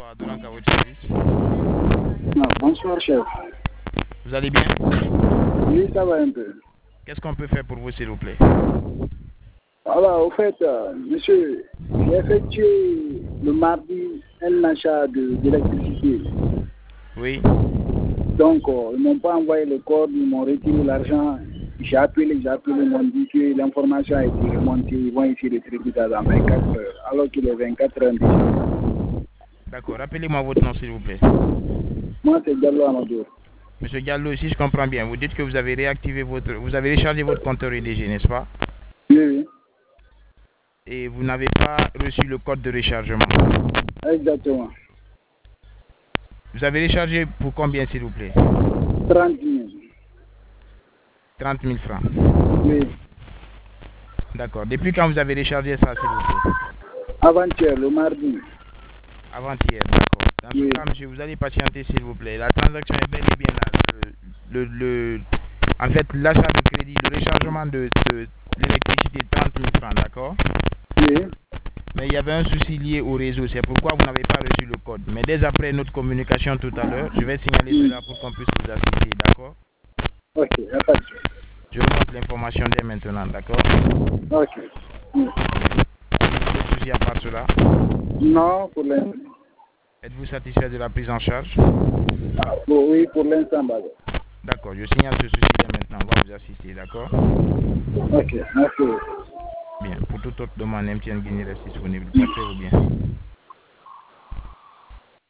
bonsoir. Donc à votre service. Ah, bonsoir, chef. Vous allez bien? Oui, ça va un peu. Qu'est-ce qu'on peut faire pour vous, s'il vous plaît? Voilà, au fait, monsieur, j'ai effectué le mardi un achat d'électricité. Oui. Donc, ils n'ont pas envoyé le code, ils m'ont retiré l'argent. J'ai appelé, ils m'ont dit que l'information a été remontée, ils vont essayer de traiter ça dans 24 heures, alors qu'il est 24 heures déjà. D'accord, rappelez-moi votre nom, s'il vous plaît. Moi, c'est Diallo Amadou. Monsieur Diallo, si je comprends bien, vous dites que vous avez vous avez rechargé votre compteur EDG, n'est-ce pas? Oui, oui. Et vous n'avez pas reçu le code de rechargement. Exactement. Vous avez rechargé pour combien, s'il vous plaît? 30 000. 30 000 francs. Oui. D'accord. Depuis quand vous avez rechargé ça, s'il vous plaît? Avant-hier, le mardi. Avant-hier, d'accord. Dans ce Oui. cas, monsieur, vous allez patienter, s'il vous plaît. La transaction est bel et bien là. En fait, l'achat de crédit, le rechargement de l'électricité, 30 000 francs, d'accord? Oui. Mais il y avait un souci lié au réseau, c'est pourquoi vous n'avez pas reçu le code. Mais dès après notre communication tout à l'heure, je vais signaler cela pour qu'on puisse vous assister, d'accord? Ok, il n'y a pas de souci. Je remonte l'information dès maintenant, d'accord? Ok. Pas de souci à part cela. Non, pour l'instant. Êtes-vous satisfait de la prise en charge? Oui, pour l'instant, d'accord. D'accord, je signale ce souci dès maintenant, on va vous assister, d'accord? Ok, merci. Bien, pour toute autre demande, MTN Guinée reste disponible. Portez-vous bien.